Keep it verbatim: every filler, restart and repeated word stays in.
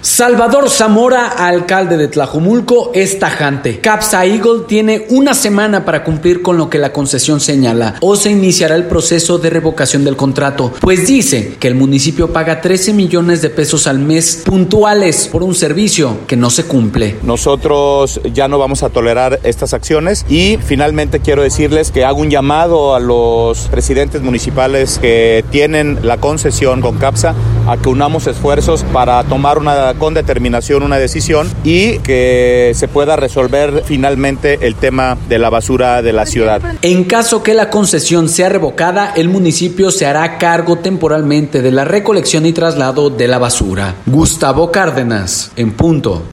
Salvador Zamora, alcalde de Tlajomulco, es tajante. Capsa Eagle tiene una semana para cumplir con lo que la concesión señala, o se iniciará el proceso de revocación del contrato, pues dice que el municipio paga trece millones de pesos al mes puntuales por un servicio que no se cumple. Nosotros ya no vamos a tolerar estas acciones y finalmente quiero decirles que hago un llamado a los presidentes municipales que tienen la concesión con Capsa a que unamos esfuerzos para tomar una con determinación una decisión y que se pueda resolver finalmente el tema de la basura de la ciudad. En caso que la concesión sea revocada, el municipio se hará cargo temporalmente de la recolección y traslado de la basura. Gustavo Cárdenas, en punto.